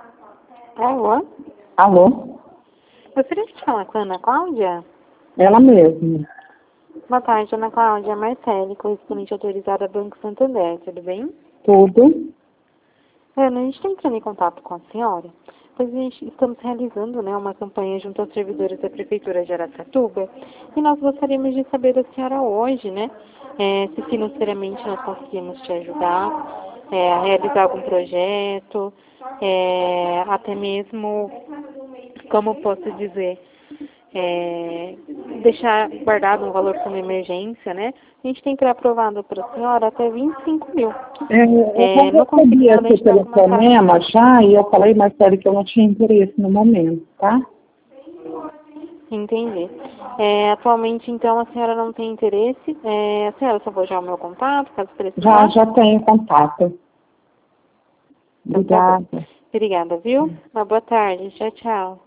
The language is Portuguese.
Alô? Alô? Gostaria de falar com a Ana Cláudia? Ela mesma. Boa tarde, Ana Cláudia. Marcele, correspondente autorizada Banco Santander, tudo bem? Tudo? Ana, a gente está entrando em contato com a senhora, pois estamos realizando, uma campanha junto aos servidores da Prefeitura de Araçatuba e nós gostaríamos de saber da senhora hoje, se financeiramente nós conseguimos te ajudar a realizar algum projeto, até mesmo, como posso dizer, deixar guardado um valor para uma emergência, né? A gente tem pré-aprovado para a senhora até 25 mil. Eu Não consegui recebi esse deixar alguma taxa. telefonema já e eu falei, Marcelo, que eu não tinha interesse no momento, tá? Entendi. Atualmente, então, a senhora não tem interesse. A senhora só vou já o meu contato, caso precisar. Já tenho contato. Então, tá bom. Obrigada. Obrigada, viu? Uma boa tarde. Tchau, tchau.